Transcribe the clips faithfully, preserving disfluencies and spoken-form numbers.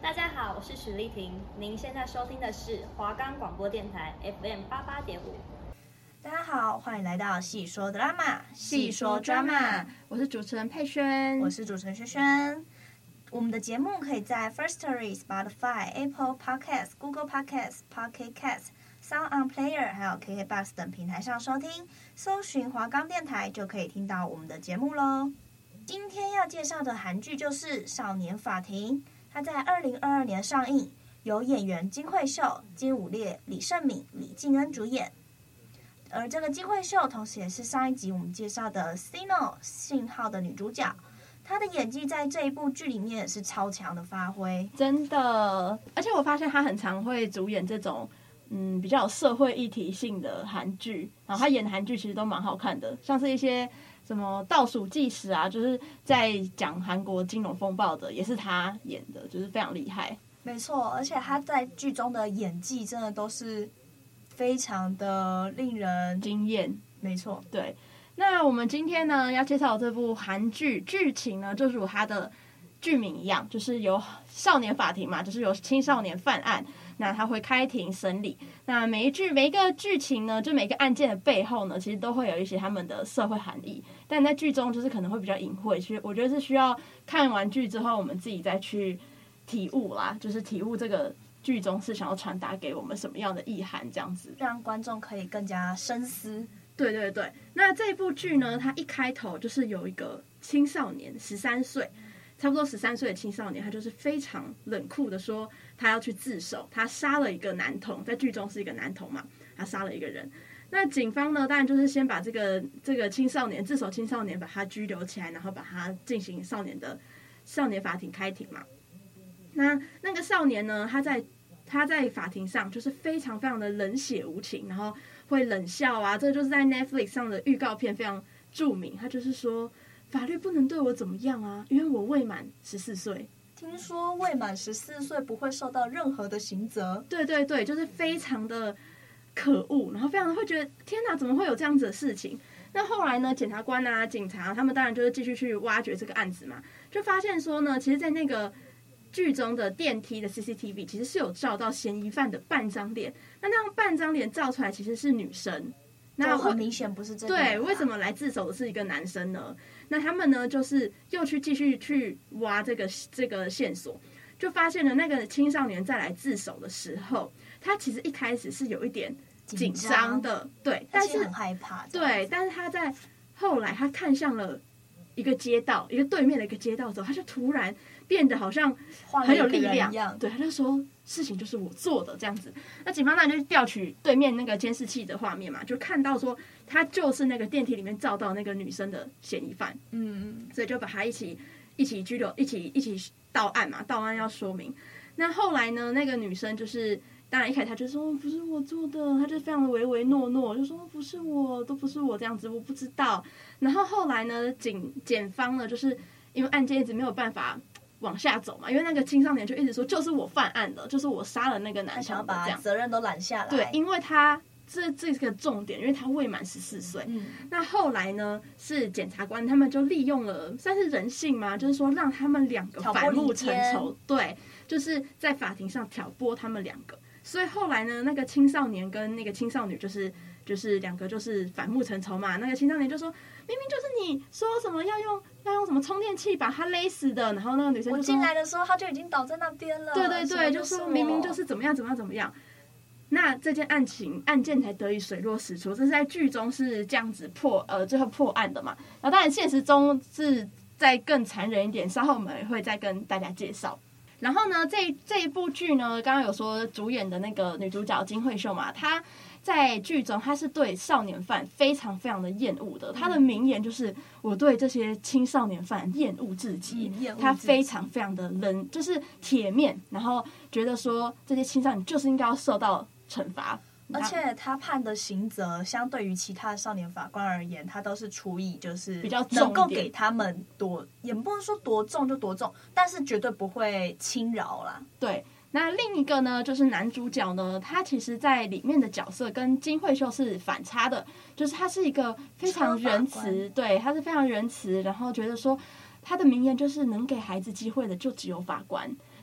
大家好，我是许丽婷，您现在收听的是华冈广播电台 F M 八八点五。 大家好，欢迎来到细说 drama， 细说 drama， 我是主持人佩萱， 我是主持人萱萱。我们的节目可以在 Firstory、Spotify、Apple Podcasts、Google Podcasts、Pocket Casts、Sound On Player 还有 K K Box 等平台上收听，搜寻华冈电台就可以听到我们的节目咯。今天要介绍的韩剧就是《少年法庭》，它在二零二二年上映，由演员金惠秀、金武烈、李胜敏、李敬恩主演。而这个金惠秀同时也是上一集我们介绍的 Signal 信号的女主角，她的演技在这一部剧里面也是超强的发挥， 真的。而且我发现她很常会主演这种嗯比较有社会议题性的韩剧，然后她演的韩剧其实都蛮好看的，像是一些什么倒数计时啊，就是在讲韩国金融风暴的，也是她演的，就是非常厉害。 没错，而且她在剧中的演技真的都是非常的令人惊艳。 没错， 对。那我们今天呢要介绍这部韩剧，剧情呢就如它的剧名一样，就是由少年法庭嘛，就是由青少年犯案，那他会开庭审理。那每一剧每一个剧情呢，就每一个案件的背后呢，其实都会有一些他们的社会含义，但在剧中就是可能会比较隐晦，其实我觉得是需要看完剧之后我们自己再去体悟啦，就是体悟这个剧中是想要传达给我们什么样的意涵，这样子让观众可以更加深思。 对对对，那这部剧呢，它一开头就是有一个青少年，十三岁，差不多十三岁的青少年，他就是非常冷酷的说，他要去自首，他杀了一个男童，在剧中是一个男童嘛，他杀了一个人。那警方呢，当然就是先把这个这个青少年自首青少年把他拘留起来，然后把他进行少年的少年法庭开庭嘛。那那个少年呢，他在他在法庭上就是非常非常的冷血无情，然后会冷笑啊，这就是在 Netflix 上的预告片非常著名。他就是说，法律不能对我怎么样啊，因为我未满十四岁。 听说未满十四岁不会受到任何的刑责。 对对对，就是非常的可恶，然后非常的会觉得天哪，怎么会有这样子的事情？那后来呢，检察官啊、警察他们当然就是继续去挖掘这个案子嘛，就发现说呢，其实，在那个剧中的电梯的 C C T V 其实是有照到嫌疑犯的半张脸，那那样半张脸照出来其实是女生， 那很明显不是这个人啊。 对，为什么来自首的是一个男生呢？那他们呢，就是又去继续去挖这个这个线索，就发现了那个青少年再来自首的时候，他其实一开始是有一点紧张的，对，但是很害怕， 对，但是他在后来他看向了一个街道，一个对面的一个街道之后，他就突然变得好像很有力量，对，他就说事情就是我做的这样子。那警方当然就调取对面那个监视器的画面嘛，就看到说他就是那个电梯里面照到那个女生的嫌疑犯，嗯，所以就把他一起一起拘留，一起一起到案嘛，到案要说明。那后来呢，那个女生就是当然一开始他就说不是我做的，他就非常的唯唯诺诺，就说不是我，都不是我这样子，我不知道。然后后来呢，警检方呢，就是因为案件一直没有办法往下走嘛，因为那个青少年就一直说就是我犯案的，就是我杀了那个男生， 他想要把责任都揽下来。 对，因为他这这个重点，因为他未满十四岁。嗯，那后来呢，是检察官他们就利用了算是人性嘛，就是说让他们两个反目成仇，对，就是在法庭上挑拨他们两个。所以后来呢，那个青少年跟那个青少女就是就是两个就是反目成仇嘛。那个青少年就说，明明就是你说什么要用要用什么充电器把他勒死的，然后那个女生就说，我进来的时候他就已经倒在那边了。 对对对，就说明明就是怎么样怎么样怎么样。那这件案情案件才得以水落石出，这是在剧中是这样子破呃最后破案的嘛。然后当然现实中是再更残忍一点，稍后我们会再跟大家介绍。然后呢，这这一部剧呢，刚刚有说主演的那个女主角金惠秀嘛，她在剧中她是对少年犯非常非常的厌恶的，她的名言就是我对这些青少年犯厌恶至极，她非常非常的冷，就是铁面，然后觉得说这些青少年就是应该要受到惩罚。 而且他判的刑责相对于其他少年法官而言，他都是处以就是比较能够给他们多，也不能说多重就多重，但是绝对不会轻饶啦。 对，那另一个呢，就是男主角呢，他其实在里面的角色跟金惠秀是反差的，就是他是一个非常仁慈，对，他是非常仁慈，然后觉得说他的名言就是能给孩子机会的就只有法官。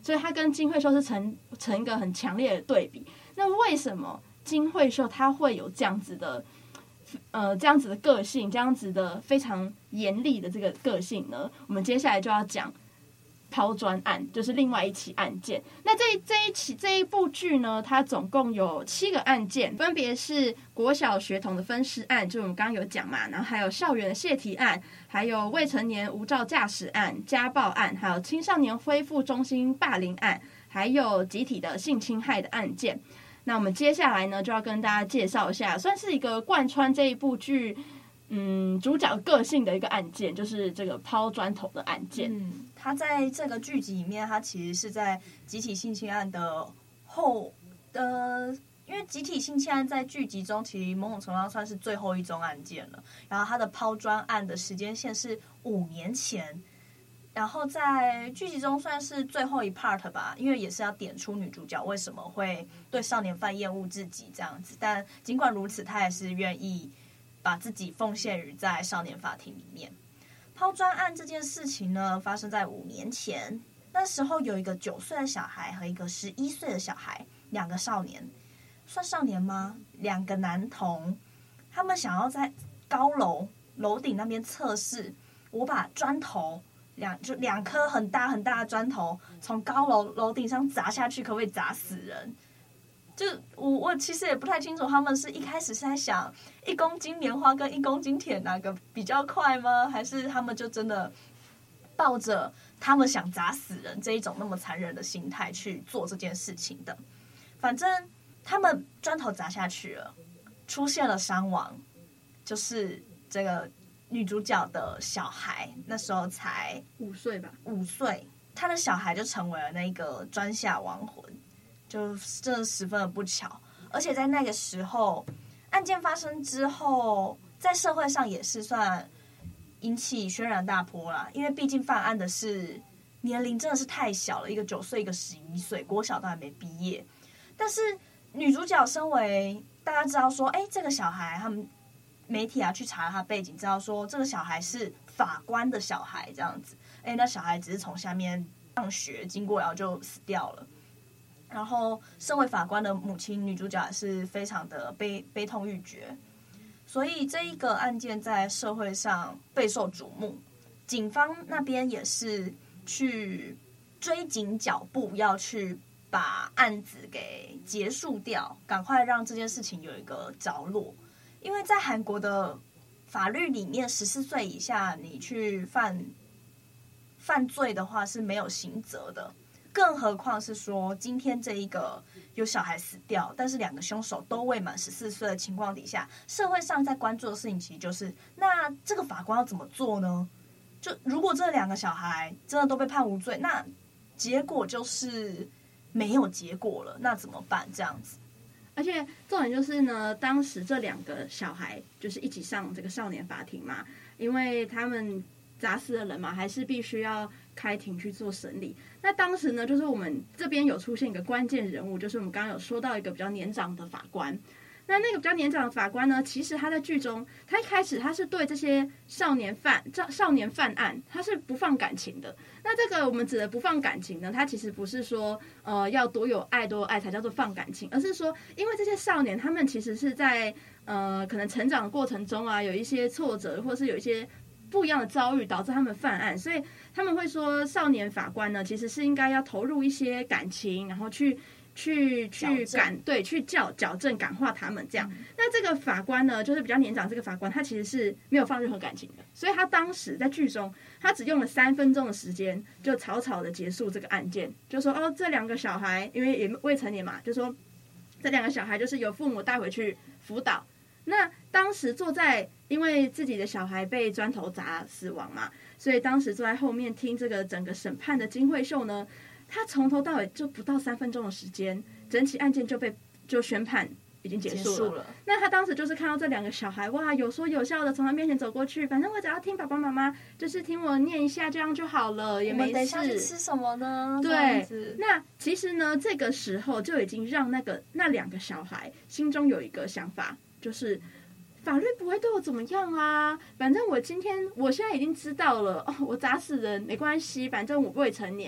所以它跟金惠秀是成成一个很强烈的对比。那为什么金惠秀它会有这样子的呃这样子的个性，这样子的非常严厉的这个个性呢？我们接下来就要讲抛砖案，就是另外一起案件。那这这一起这一部剧呢，它总共有七个案件，分别是国小学童的分尸案，就我们刚刚有讲嘛，然后还有校园的泄题案，还有未成年无照驾驶案、家暴案，还有青少年恢复中心霸凌案，还有集体的性侵害的案件。那我们接下来呢，就要跟大家介绍一下，算是一个贯穿这一部剧嗯，主角个性的一个案件，就是这个抛砖头的案件。 嗯，他在这个剧集里面，他其实是在集体性侵案的后呃，因为集体性侵案在剧集中其实某种程度上算是最后一宗案件了。然后他的抛砖案的时间线是五年前，然后在剧集中算是最后一 part 吧，因为也是要点出女主角为什么会对少年犯厌恶至极这样子。但尽管如此，他也是愿意把自己奉献于在少年法庭里面。抛砖案这件事情呢，发生在五年前。那时候有一个九岁的小孩和一个十一岁的小孩，两个少年，算少年吗？两个男童，他们想要在高楼楼顶那边测试，我把砖头两就两颗很大很大的砖头从高楼楼顶上砸下去，可不可以砸死人？就我我其实也不太清楚，他们是一开始是在想一公斤棉花跟一公斤铁哪个比较快吗？还是他们就真的抱着他们想砸死人这一种那么残忍的心态去做这件事情的？反正他们砖头砸下去了，出现了伤亡，就是这个女主角的小孩，那时候才五岁吧， 五岁，他的小孩就成为了那个砖下亡魂。就真的十分的不巧，而且在那个时候，案件发生之后，在社会上也是算引起轩然大波啦。因为毕竟犯案的是年龄真的是太小了，一个九岁，一个十一岁，国小都还没毕业。但是女主角身为大家知道说，哎，这个小孩，他们媒体啊去查他背景，知道说这个小孩是法官的小孩这样子。哎，那小孩只是从下面上学经过，然后就死掉了。然后，身为法官的母亲，女主角是非常的悲悲痛欲绝，所以这一个案件在社会上备受瞩目。警方那边也是去追紧脚步，要去把案子给结束掉，赶快让这件事情有一个着落。因为在韩国的法律里面，十四岁以下你去犯犯罪的话是没有刑责的。更何况是说，今天这一个有小孩死掉，但是两个凶手都未满十四岁的情况底下，社会上在关注的事情其实就是，那这个法官要怎么做呢？就如果这两个小孩真的都被判无罪，那结果就是没有结果了，那怎么办？这样子。 而且重点就是呢，当时这两个小孩就是一起上这个少年法庭嘛，因为他们砸死的人嘛，还是必须要开庭去做审理。那当时呢，就是我们这边有出现一个关键人物，就是我们刚刚有说到一个比较年长的法官。那那个比较年长的法官呢，其实他在剧中，他一开始他是对这些少年犯、少年犯案，他是不放感情的。那这个我们指的不放感情呢，他其实不是说呃要多有爱多有爱才叫做放感情，而是说，因为这些少年他们其实是在呃可能成长的过程中啊，有一些挫折，或是有一些不一样的遭遇导致他们犯案，所以他们会说少年法官呢其实是应该要投入一些感情，然后去去去感对去矫矫正感化他们这样。嗯、那这个法官呢，就是比较年长这个法官，他其实是没有放任何感情的，所以他当时在剧中，他只用了三分钟的时间就草草的结束这个案件，就说哦这两个小孩因为也未成年嘛，就说这两个小孩就是由父母带回去辅导。那当时坐在，因为自己的小孩被砖头砸死亡嘛，所以当时坐在后面听这个整个审判的金惠秀呢，他从头到尾就不到三分钟的时间，整起案件就被就宣判已经结束 了, 结束了。那他当时就是看到这两个小孩，哇，有说有笑的从他面前走过去，反正我只要听爸爸妈妈就是听我念一下，这样就好了，也没事。我们等一下去吃什么呢？ 对，那其实呢，这个时候就已经让那个那两个小孩心中有一个想法。就是法律不会对我怎么样啊，反正我今天我现在已经知道了哦，我砸死人没关系，反正我未成年，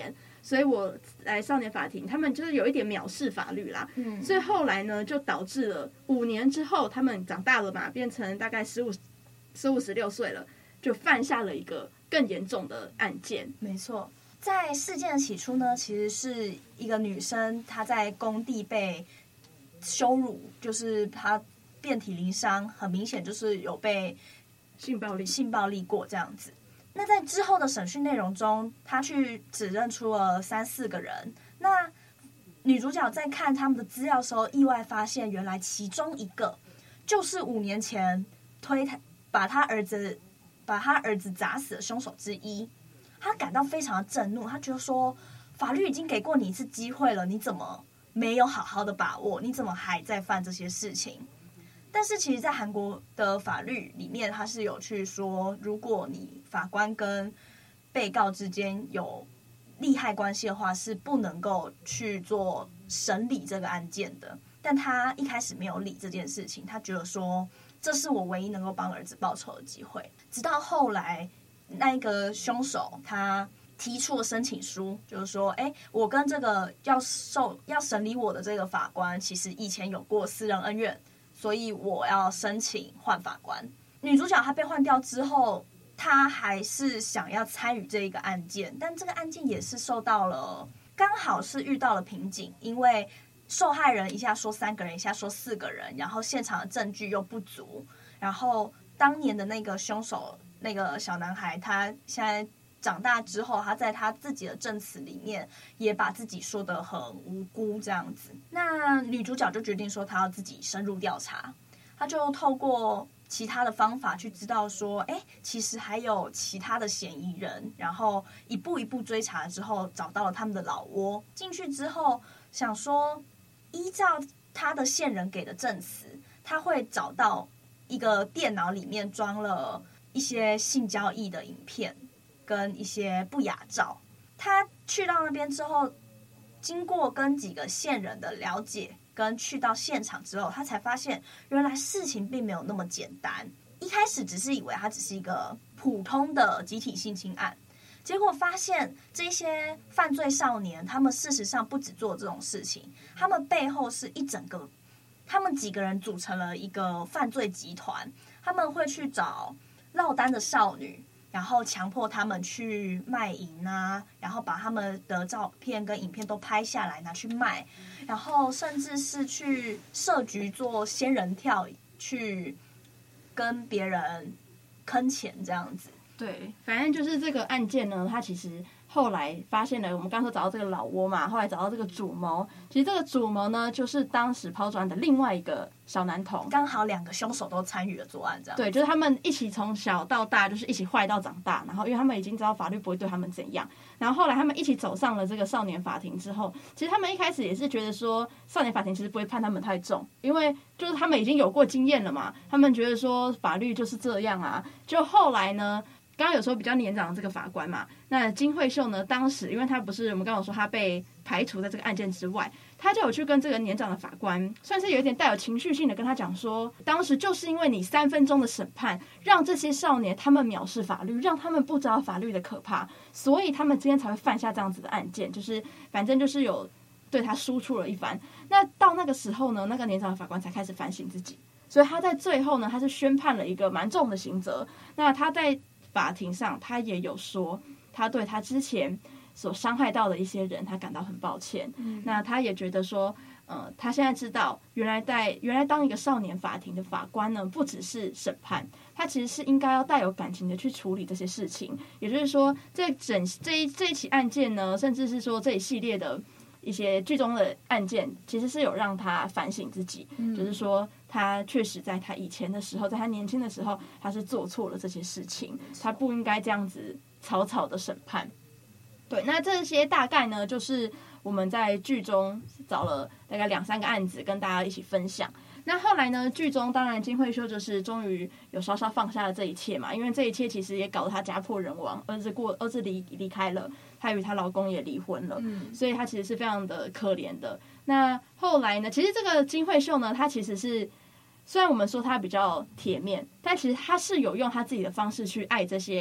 所以我来少年法庭，他们就是有一点藐视法律啦。嗯，所以后来呢，就导致了五年之后，他们长大了嘛，变成大概十五、十五、十六岁了，就犯下了一个更严重的案件。 没错。在事件的起初呢，其实是一个女生她在工地被羞辱，就是她遍体鳞伤，很明显就是有被性暴力性暴力过这样子。那在之后的审讯内容中，她去指认出了三四个人。那女主角在看他们的资料的时候，意外发现原来其中一个就是五年前推他把他儿子把他儿子砸死的凶手之一。他感到非常的震怒，他觉得说法律已经给过你一次机会了，你怎么没有好好的把握？你怎么还在犯这些事情？但是其实在韩国的法律里面，他是有去说，如果你法官跟被告之间有利害关系的话，是不能够去做审理这个案件的。但他一开始没有理这件事情，他觉得说这是我唯一能够帮儿子报仇的机会。直到后来那个凶手他提出了申请书，就是说，哎，我跟这个要受要审理我的这个法官，其实以前有过私人恩怨，所以我要申请换法官。女主角她被换掉之后，她还是想要参与这一个案件，但这个案件也是受到了刚好是遇到了瓶颈，因为受害人一下说三个人，一下说四个人，然后现场的证据又不足，然后当年的那个凶手。那个小男孩他现在长大之后，他在他自己的证词里面也把自己说得很无辜这样子。那女主角就决定说她要自己深入调查，她就透过其他的方法去知道说，哎，其实还有其他的嫌疑人，然后一步一步追查之后找到了他们的老窝。进去之后想说，依照他的线人给的证词，他会找到一个电脑里面装了一些性交易的影片跟一些不雅照。他去到那边之后，经过跟几个线人的了解跟去到现场之后，他才发现原来事情并没有那么简单。一开始只是以为它只是一个普通的集体性侵案，结果发现这些犯罪少年他们事实上不只做这种事情，他们背后是一整个他们几个人组成了一个犯罪集团。他们会去找落单的少女，然后强迫他们去卖淫啊，然后把他们的照片跟影片都拍下来拿去卖，然后甚至是去设局做仙人跳，去跟别人坑钱这样子。 对，反正就是这个案件呢，它其实后来发现了，我们刚说找到这个老窝嘛，后来找到这个主谋。其实这个主谋呢，就是当时抛砖的另外一个小男童， 刚好两个凶手都参与了作案，这样。 对，就是他们一起从小到大，就是一起坏到长大。然后，因为他们已经知道法律不会对他们怎样，然后后来他们一起走上了这个少年法庭之后，其实他们一开始也是觉得说，少年法庭其实不会判他们太重，因为就是他们已经有过经验了嘛，他们觉得说法律就是这样啊。就后来呢，刚刚有说比较年长的这个法官嘛，那金惠秀呢，当时因为他不是我们刚刚有说他被排除在这个案件之外，他就有去跟这个年长的法官，算是有一点带有情绪性的跟他讲说，当时就是因为你三分钟的审判，让这些少年他们藐视法律，让他们不知道法律的可怕，所以他们今天才会犯下这样子的案件，就是反正就是有对他输出了一番。那到那个时候呢，那个年长的法官才开始反省自己，所以他在最后呢，他是宣判了一个蛮重的刑责。那他在法庭上，他也有说，他对他之前所伤害到的一些人，他感到很抱歉。嗯、那他也觉得说，呃，他现在知道，原来在原来当一个少年法庭的法官呢，不只是审判，他其实是应该要带有感情的去处理这些事情。也就是说，这整这一这一起案件呢，甚至是说这一系列的一些剧中的案件，其实是有让他反省自己，嗯、就是说他确实在他以前的时候，在他年轻的时候，他是做错了这些事情，他不应该这样子草草的审判。对，那这些大概呢，就是我们在剧中找了大概两三个案子跟大家一起分享。那后来呢，剧中当然金惠秀就是终于有稍稍放下了这一切嘛，因为这一切其实也搞得她家破人亡，儿子过儿子离离开了，她与她老公也离婚了，嗯、所以她其实是非常的可怜的。那后来呢，其实这个金惠秀呢，她其实是虽然我们说她比较铁面，但其实她是有用她自己的方式去爱这些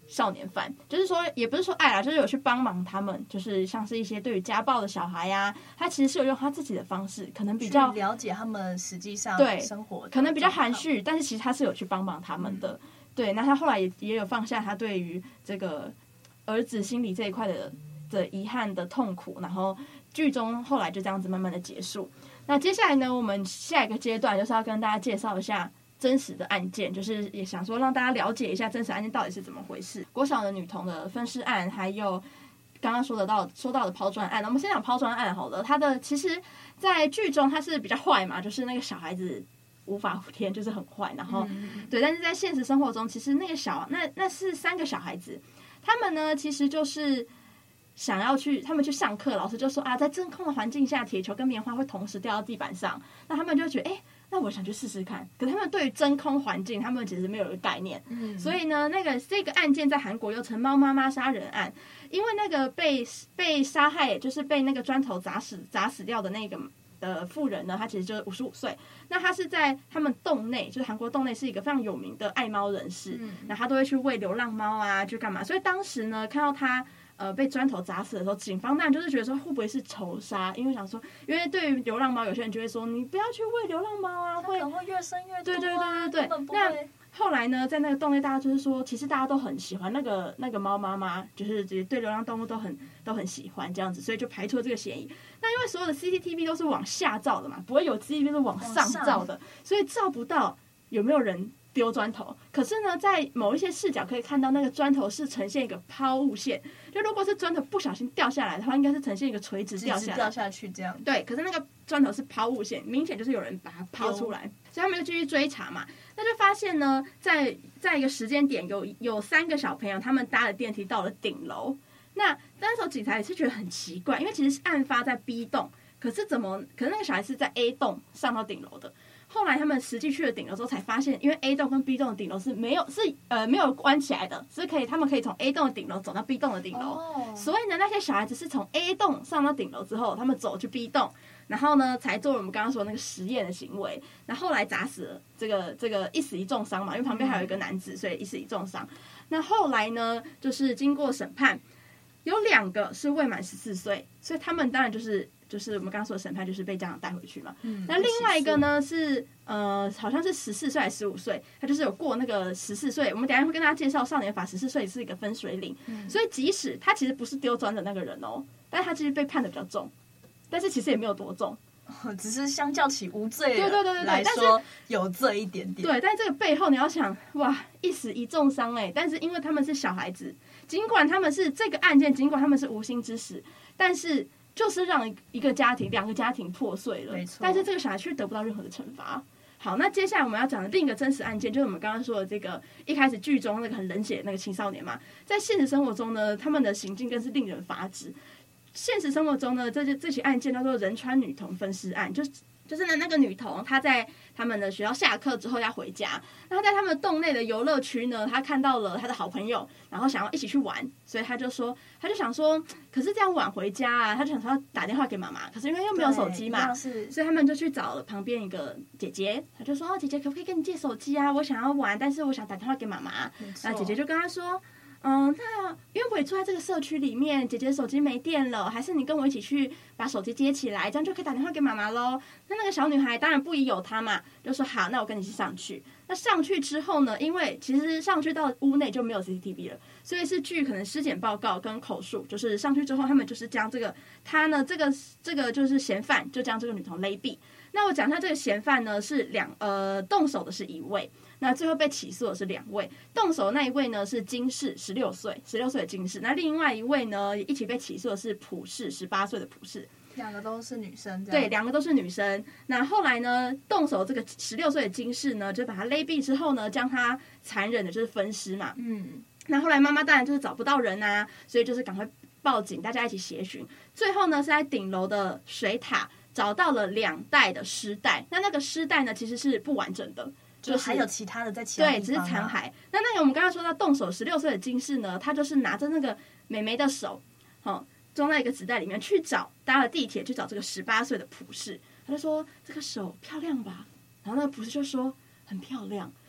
少年犯，就是说也不是说爱啦，就是有去帮忙他们，就是像是一些对于家暴的小孩呀、啊，他其实是有用他自己的方式，可能比较了解他们实际上对生活， 可能比较含蓄，但是其实他是有去帮忙他们的。嗯、对，那他后来也也有放下他对于这个儿子心理这一块的的遗憾的痛苦，然后剧中后来就这样子慢慢的结束。那接下来呢，我们下一个阶段就是要跟大家介绍一下真实的案件，就是也想说让大家了解一下真实案件到底是怎么回事。国小的女童的分尸案，还有刚刚说得到说到的抛砖案，我们先讲抛砖案好了。它的其实，在剧中它是比较坏嘛，就是那个小孩子无法无天，就是很坏。然后、嗯、对，但是在现实生活中，其实那个小那那是三个小孩子，他们呢其实就是想要去，他们去上课，老师就说啊，在真空的环境下，铁球跟棉花会同时掉到地板上，那他们就觉得哎。欸那我想去试试看，可是他们对于真空环境，他们其实没有一个概念。嗯，所以呢，那个这个案件在韩国又称猫妈妈杀人案，因为那个被被杀害，就是被那个砖头砸死砸死掉的那个呃妇人呢，她其实就是五十五岁。那她是在他们洞内，就是韩国洞内是一个非常有名的爱猫人士，嗯，那她都会去喂流浪猫啊，去干嘛？所以当时呢，看到她。呃，被砖头砸死的时候，警方当然就是觉得说会不会是仇杀？因为想说，因为对于流浪猫，有些人就会说你不要去喂流浪猫啊，会会越生越多、啊。 对对对对对。那后来呢，在那个洞内，大家就是说，其实大家都很喜欢那个那个猫妈妈，就是对流浪动物都很都很喜欢这样子，所以就排除了这个嫌疑。那因为所有的 C C T V 都是往下照的嘛，不会有 C C T V 是往上照的，所以照不到有没有人丢砖头。可是呢，在某一些视角可以看到，那个砖头是呈现一个抛物线。就如果是砖头不小心掉下来的话，应该是呈现一个垂直掉下来， 掉下去这样。 对，可是那个砖头是抛物线，明显就是有人把它抛出来，所以他们就继续追查嘛。那就发现呢，在在一个时间点有有三个小朋友，他们搭了电梯到了顶楼。那那时候警察也是觉得很奇怪，因为其实是案发在 B 栋，可是怎么可是那个小孩是在 A 栋上到顶楼的？后来他们实际去了顶楼之后才发现，因为 A 栋跟 B 栋的顶楼是没有是呃没有关起来的，是可以他们可以从 A 栋的顶楼走到 B 栋的顶楼。Oh. 所以呢，那些小孩子是从 A 栋上到顶楼之后，他们走去 B 栋，然后呢才做了我们刚刚说的那个实验的行为。那后来砸死了这个这个一死一重伤嘛，因为旁边还有一个男子，所以一死一重伤。那后来呢，就是经过审判，有两个是未满十四岁，所以他们当然就是。就是我们刚刚说的审判，就是被家长带回去嘛。嗯，那另外一个呢是呃，好像是十四岁还是十五岁，他就是有过那个十四岁。我们等一下会跟大家介绍少年法，十四岁是一个分水岭。嗯，所以即使他其实不是丢砖的那个人哦，但是他其实被判的比较重，但是其实也没有多重， 只是相较起无罪对对对对来说有罪一点点。 对，但这个背后你要想，哇，一死一重伤哎，但是因为他们是小孩子，尽管他们是这个案件，尽管他们是无心之失，但是。就是让一个家庭、两个家庭破碎了，没错。但是这个小孩却得不到任何的惩罚。好，那接下来我们要讲的另一个真实案件，就是我们刚刚说的这个一开始剧中那个很冷血的那个青少年嘛，在现实生活中呢，他们的行径更是令人发指。现实生活中呢，这这起案件叫做仁川女童分尸案，就是就是呢那个女童她在他们的学校下课之后要回家，那她在他们洞内的游乐区呢，她看到了她的好朋友，然后想要一起去玩，所以她就说，她就想说，可是这样晚回家啊，她就想说要打电话给妈妈，可是因为又没有手机嘛，所以他们就去找了旁边一个姐姐，她就说，哦，姐姐可不可以跟你借手机啊？我想要玩，但是我想打电话给妈妈。那姐姐就跟她说。嗯，那因为我也住在这个社区里面，姐姐手机没电了，还是你跟我一起去把手机接起来，这样就可以打电话给妈妈咯。那那个小女孩当然不疑有他嘛，就说好，那我跟你一起上去。那上去之后呢，因为其实上去到屋内就没有 C C T V 了，所以是据可能尸检报告跟口述，就是上去之后他们就是将这个他呢这个这个就是嫌犯就将这个女童勒毙。那我讲他这个嫌犯呢是两呃动手的是一位。那最后被起诉的是两位，动手那一位呢是金氏，十六岁，十六岁的金氏。那另外一位呢，一起被起诉的是朴氏，十八岁的朴氏。 两个都是女生， 对，两个都是女生。那后来呢，动手这个十六岁的金氏呢，就把他勒毙之后呢，将他残忍的就是分尸嘛。嗯。那后来妈妈当然就是找不到人啊，所以就是赶快报警，大家一起协寻。最后呢，是在顶楼的水塔找到了两袋的尸袋。那那个尸袋呢，其实是不完整的。 就是还有其他的在其他地方、啊、 对，只是残骸。那那个我们刚刚说到动手十六岁的金氏呢，他就是拿着那个妹妹的手，好装在一个纸袋里面去找，搭了地铁去找这个十八岁的朴氏。他就说这个手漂亮吧，然后那个朴氏就说很漂亮。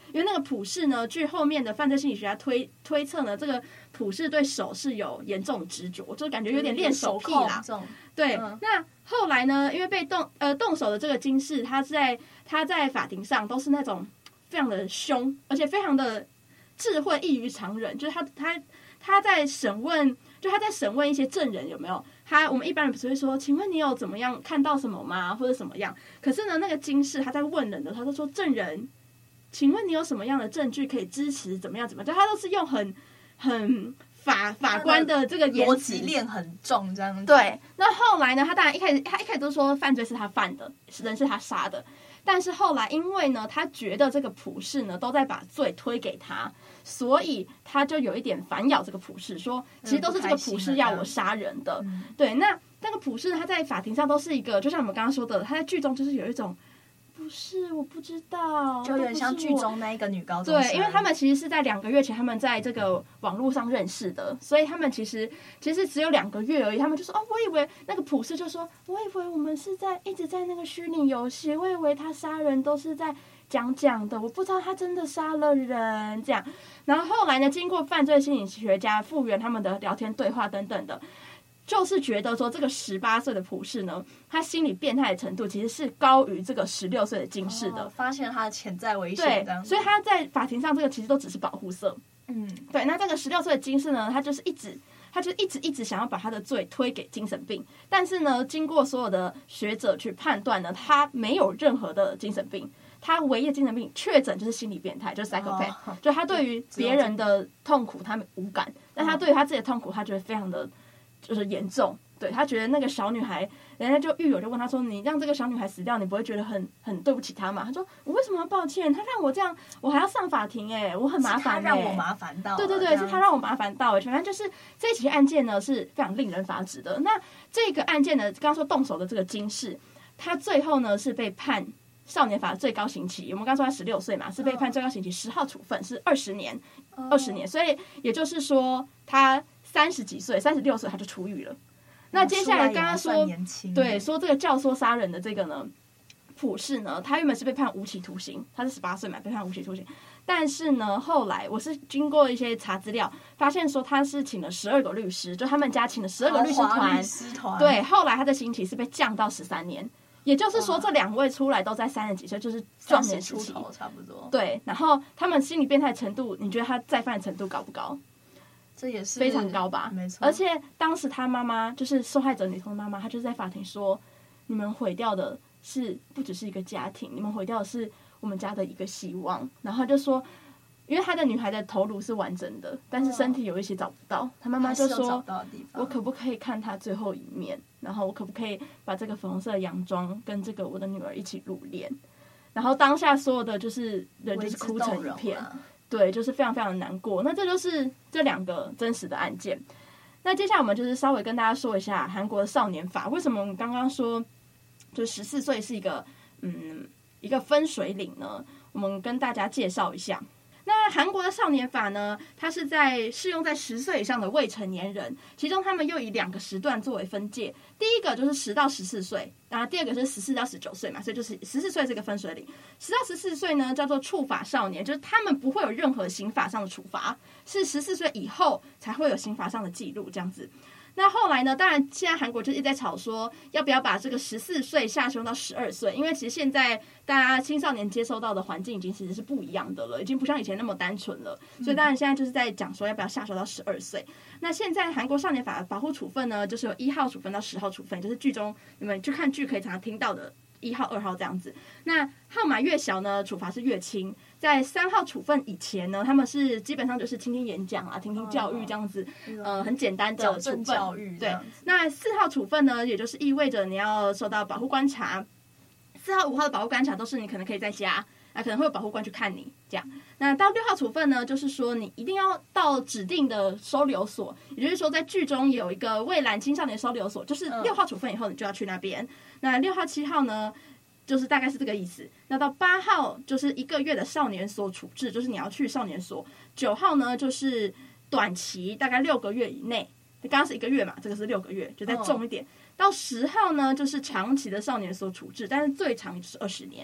因为那个普氏呢，据后面的犯罪心理学家推推测呢，这个普氏对手是有严重执着，就感觉有点恋手癖啦。对、嗯，那后来呢，因为被动呃动手的这个金氏，他在他在法庭上都是那种非常的凶，而且非常的智慧异于常人，就是他他他在审问，就他在审问一些证人有没有。他我们一般人不是会说，请问你有怎么样看到什么吗，或者什么样？可是呢，那个金氏他在问人的，他就说证人，请问你有什么样的证据可以支持怎么样怎么样？就他都是用很很法法官的这个逻辑链很重这样子。 对，那后来呢，他当然一开始他一开始都说犯罪是他犯的，人是他杀的，但是后来因为呢，他觉得这个普氏呢都在把罪推给他。所以他就有一点反咬这个普氏，说其实都是这个普氏要我杀人的。嗯、对，那那个普氏他在法庭上都是一个，就像我们刚刚说的，他在剧中就是有一种不是我不知道， 就有点像剧中那一个女高中生。 对，因为他们其实是在两个月前他们在这个网络上认识的，所以他们其实其实只有两个月而已。他们就说哦，我以为那个普氏就说，我以为我们是在一直在那个虚拟游戏，我以为他杀人都是在。讲讲的，我不知道他真的杀了人，这样。然后后来呢，经过犯罪心理学家复原他们的聊天对话等等的，就是觉得说这个十八岁的普氏呢，他心理变态的程度其实是高于这个十六岁的金氏的、 哦，发现他的潜在危险。 对，所以他在法庭上这个其实都只是保护色。嗯，对。那这个十六岁的金氏呢，他就是一直。他就一直一直想要把他的罪推给精神病，但是呢，经过所有的学者去判断呢，他没有任何的精神病，他唯一的精神病确诊就是心理变态，就是 psychopath，、哦、就他对于别人的痛苦他无感，但他对于他自己的痛苦，他觉得非常的就是严重。对，他觉得那个小女孩，人家就狱友就问他说：“你让这个小女孩死掉，你不会觉得很很对不起她吗？”他说：“我为什么要抱歉？他让我这样，我还要上法庭哎、欸，我很麻烦哎、欸。” 他让我麻烦到了。 对对对，是他让我麻烦到哎、欸。反正就是这起案件呢是非常令人发指的。那这个案件呢，刚刚说动手的这个金氏，他最后呢是被判少年法的最高刑期。我们刚说他十六岁嘛，是被判最高刑期十号处分，是二十年，二十年。所以也就是说，他三十几岁，三十六岁他就出狱了。那接下来刚刚说，对，说这个教唆杀人的这个呢，普氏呢，他原本是被判无期徒刑，他是十八岁嘛，被判无期徒刑。但是呢，后来我是经过一些查资料，发现说他是请了十二个律师，就他们家请了十二个律师团，对，后来他的刑期是被降到十三年。也就是说，这两位出来都在三十几岁，就是壮年时期， 差不多。 对，然后他们心理变态程度，你觉得他再犯的程度高不高？ 这也是非常高吧， 没错。 而且当时他妈妈就是受害者女童的妈妈，她就是在法庭说：“你们毁掉的是不只是一个家庭，你们毁掉的是我们家的一个希望。”然后就说，因为他的女孩的头颅是完整的，但是身体有一些找不到，他妈妈就说：“我可不可以看她最后一面？然后我可不可以把这个粉红色的洋装跟这个我的女儿一起入殓？”然后当下所有的就是人就是哭成一片。对，就是非常非常的难过。那这就是这两个真实的案件。那接下来我们就是稍微跟大家说一下韩国的少年法。为什么我们刚刚说就十四岁是一个嗯一个分水岭呢？我们跟大家介绍一下。那韩国的少年法呢，它是在适用在十岁以上的未成年人，其中他们又以两个时段作为分界。第一个就是十到十四岁，然后第二个是十四到十九岁嘛，所以就是十四岁是个分水岭。十到十四岁呢叫做触法少年，就是他们不会有任何刑法上的处罚，是十四岁以后才会有刑法上的记录这样子。那后来呢？当然，现在韩国就一直在吵说，要不要把这个十四岁下修到十二岁？因为其实现在大家青少年接受到的环境已经其实是不一样的了，已经不像以前那么单纯了。所以当然现在就是在讲说，要不要下修到十二岁？那现在韩国少年法的保护处分呢，就是有一号处分到十号处分，就是剧中你们去看剧可以常常听到的一号、二号这样子。那号码越小呢，处罚是越轻。在三号处分以前呢，他们是基本上就是听听演讲啊，听听教育这样子，哦、呃，很简单的处分。 教育对，那四号处分呢，也就是意味着你要受到保护观察。四号、五号的保护观察都是你可能可以在家，啊，可能会有保护官去看你这样。那到六号处分呢，就是说你一定要到指定的收留所，也就是说在剧中有一个蔚蓝青少年收留所，就是六号处分以后你就要去那边。嗯、那六号、七号呢？就是大概是这个意思。那到八号就是一个月的少年所处置，就是你要去少年所。九号呢就是短期，大概六个月以内。刚刚是一个月嘛，这个是六个月，就再重一点。哦、到十号呢就是长期的少年所处置，但是最长就是二十年。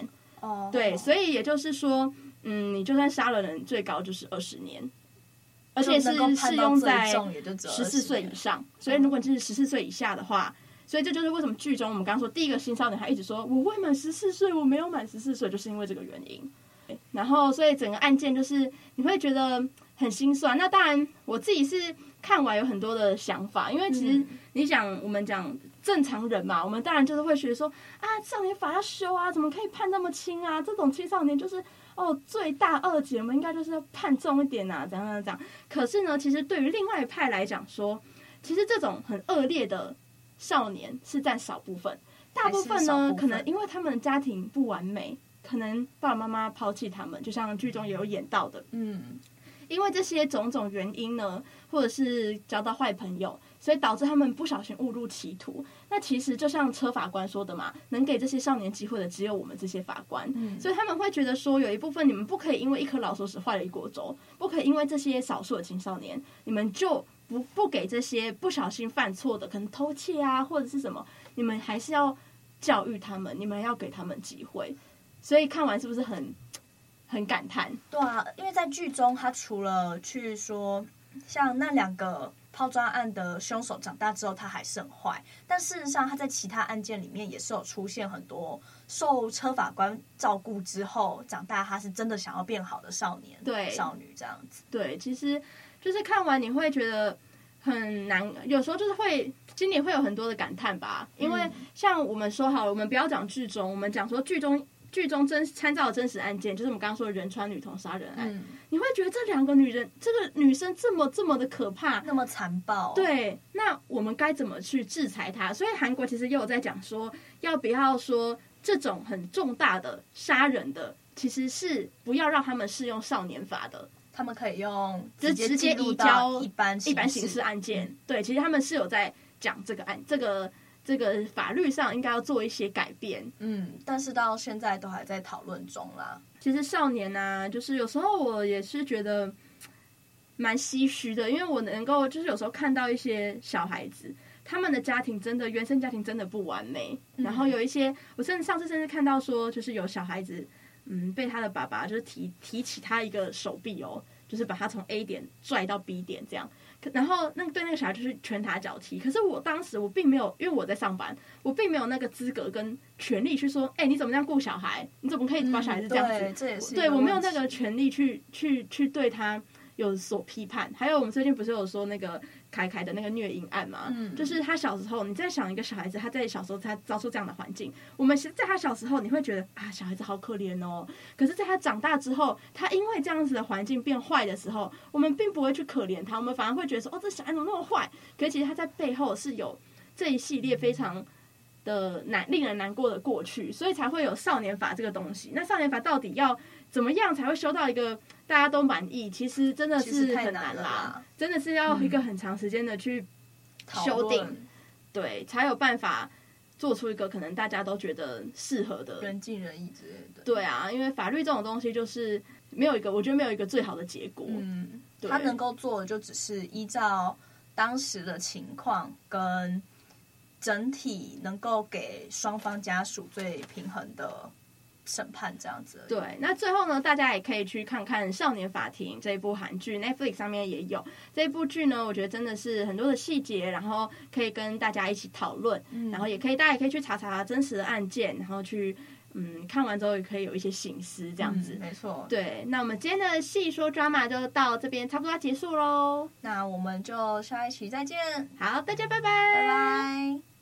哦， 对，所以也就是说，嗯，你就算杀了人，最高就是二十年，而且是适用在十四岁以上。所以如果你是十四岁以下的话，所以这就是为什么剧中我们刚刚说第一个青少年还一直说我未满十四岁，我没有满十四岁，就是因为这个原因。然后，所以整个案件就是你会觉得很心酸。那当然，我自己是看完有很多的想法，因为其实你讲我们讲正常人嘛，我们当然就是会觉得说啊，少年法要修啊，怎么可以判那么轻啊？这种青少年就是哦罪大恶极，我们应该就是要判重一点啊，怎样怎样怎样。可是呢，其实对于另外一派来讲说，其实这种很恶劣的少年是占少部分，大部分呢，可能因为他们的家庭不完美。可能爸爸妈妈抛弃他们，就像剧中也有演到的，嗯，因为这些种种原因呢，或者是交到坏朋友，所以导致他们不小心误入歧途。那其实就像车法官说的嘛，能给这些少年机会的只有我们这些法官，嗯，所以他们会觉得说，有一部分你们不可以因为一颗老鼠屎坏了一锅粥，不可以因为这些少数的青少年，你们就不不给这些不小心犯错的，可能偷窃啊或者是什么，你们还是要教育他们，你们要给他们机会。所以看完是不是很很感叹？ 对啊，因为在剧中，他除了去说像那两个抛砖案的凶手长大之后他还是很坏，但事实上他在其他案件里面也是有出现很多受车法官照顾之后长大他是真的想要变好的少年、 对少女这样子。 对，其实就是看完你会觉得很难，有时候就是会心里会有很多的感叹吧。因为像我们说好了，我们不要讲剧中，我们讲说剧中。剧中真参照的真实案件，就是我们刚刚说的仁川女童杀人案、嗯，你会觉得这两个女人，这个女生这么这么的可怕， 那么残暴。 对，那我们该怎么去制裁她？所以韩国其实也有在讲说，要不要说这种很重大的杀人的，其实是不要让他们适用少年法的， 他们可以用直接直接移交一般一般刑事案件、嗯。对，其实他们是有在讲这个案这个。这个法律上应该要做一些改变， 嗯，但是到现在都还在讨论中啦。 其实少年啊，就是有时候我也是觉得蛮唏嘘的，因为我能够就是有时候看到一些小孩子，他们的家庭真的原生家庭真的不完美，嗯、然后有一些我甚至上次甚至看到说，就是有小孩子，嗯，被他的爸爸就是提提起他一个手臂哦，就是把他从 A 点拽到 B 点这样。然后那个对那个小孩就是拳打脚踢，可是我当时我并没有，因为我在上班，我并没有那个资格跟权利去说，哎、欸，你怎么这样顾小孩？你怎么可以把小孩子这样子？ 嗯、对，这也是对我没有那个权利去去去对他有所批判。还有我们最近不是有说那个凯凯的那个虐婴案嘛、嗯，就是他小时候，你在想一个小孩子，他在小时候他遭受这样的环境，我们在他小时候你会觉得啊，小孩子好可怜哦。可是在他长大之后，他因为这样子的环境变坏的时候，我们并不会去可怜他，我们反而会觉得说，哦，这小孩怎么那么坏？可是其实他在背后是有这一系列非常的难令人难过的过去，所以才会有少年法这个东西。那少年法到底要怎么样才会修到一个大家都满意？其实真的是很难啦，真的是要一个很长时间的去修订、嗯，对，才有办法做出一个可能大家都觉得适合的人尽人意之类的。 对啊，因为法律这种东西就是没有一个，我觉得没有一个最好的结果。 嗯，他能够做的就只是依照当时的情况跟整体能够给双方家属最平衡的审判这样子。 对，那最后呢，大家也可以去看看《少年法庭》这一部韩剧 ，Netflix 上面也有这一部剧呢。我觉得真的是很多的细节，然后可以跟大家一起讨论、嗯，然后也可以大家也可以去查查真实的案件，然后去嗯看完之后也可以有一些省思这样子。 嗯、没错。 对，那我们今天的细说 drama 就到这边差不多要结束喽。 那我们就下一期再见。 好，大家拜拜， 拜拜。